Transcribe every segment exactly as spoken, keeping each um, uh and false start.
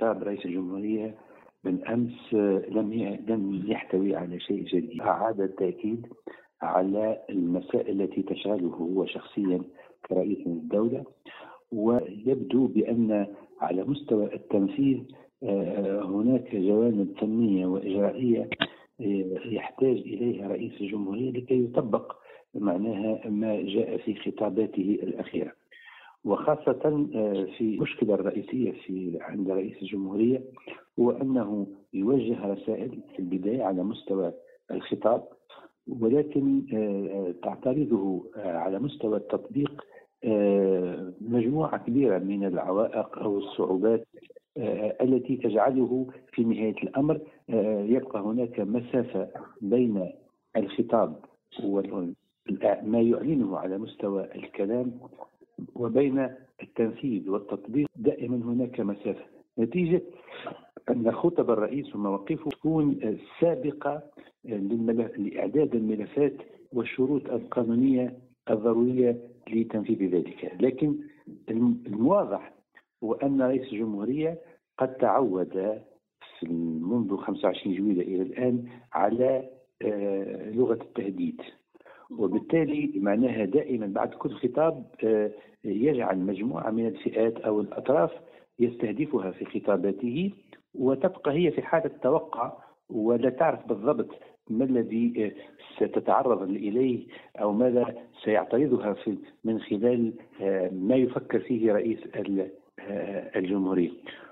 خطاب رئيس الجمهورية بالأمس لم لم يحتوي على شيء جديد. أعاد التأكيد على المسائل التي تشغله هو شخصيا كرئيس الدولة، ويبدو بأن على مستوى التنفيذ هناك جوانب فنية وإجرائية يحتاج إليها رئيس الجمهورية لكي يطبق معناها ما جاء في خطاباته الأخيرة، وخاصة في المشكلة الرئيسية في عند رئيس الجمهورية هو أنه يوجه رسائل في البداية على مستوى الخطاب، ولكن تعترضه على مستوى التطبيق مجموعة كبيرة من العوائق أو الصعوبات التي تجعله في نهاية الأمر يبقى هناك مسافة بين الخطاب وما يعلنه على مستوى الكلام وبين التنفيذ والتطبيق. دائما هناك مسافة، نتيجة أن خطب الرئيس ومواقفه تكون سابقة لإعداد الملفات والشروط القانونية الضرورية لتنفيذ ذلك. لكن الواضح هو أن رئيس الجمهورية قد تعود منذ خمسة وعشرين جويلية إلى الآن على لغة التهديد، وبالتالي معناها دائما بعد كل خطاب يجعل مجموعة من الفئات أو الأطراف يستهدفها في خطاباته، وتبقى هي في حالة توقع ولا تعرف بالضبط ما الذي ستتعرض إليه أو ماذا سيعترضها في من خلال ما يفكر فيه رئيس الجمهورية.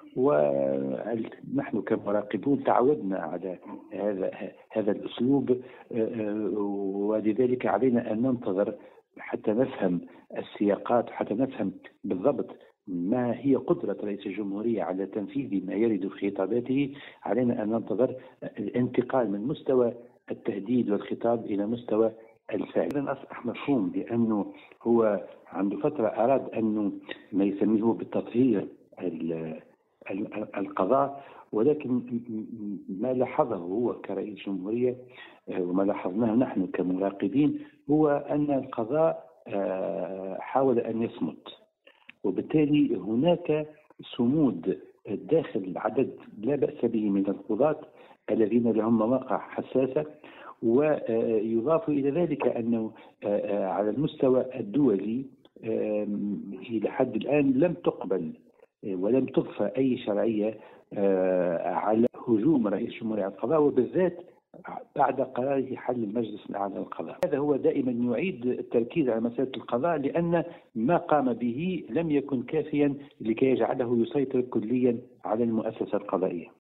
ونحن كمراقبون تعودنا على هذا هذا الأسلوب، ولذلك علينا أن ننتظر حتى نفهم السياقات، حتى نفهم بالضبط ما هي قدرة رئيس الجمهورية على تنفيذ ما يرد في خطاباته. علينا أن ننتظر الانتقال من مستوى التهديد والخطاب إلى مستوى الفعل. إذن أصبح مفهوم بأنه هو عنده فترة أراد أنه ما يسميه بالتطهير القضاء، ولكن ما لاحظه هو كرئيس جمهورية وما لاحظناه نحن كمراقبين هو أن القضاء حاول أن يصمت، وبالتالي هناك صمود داخل عدد لا بأس به من القضاة الذين لهم مواقع حساسة. ويضاف إلى ذلك أنه على المستوى الدولي إلى حد الآن لم تقبل ولم تضفى أي شرعية على هجوم رئيس الجمهورية على القضاء، وبالذات بعد قراره حل المجلس الأعلى للقضاء. هذا هو دائما يعيد التركيز على مسألة القضاء، لأن ما قام به لم يكن كافيا لكي يجعله يسيطر كليا على المؤسسة القضائية.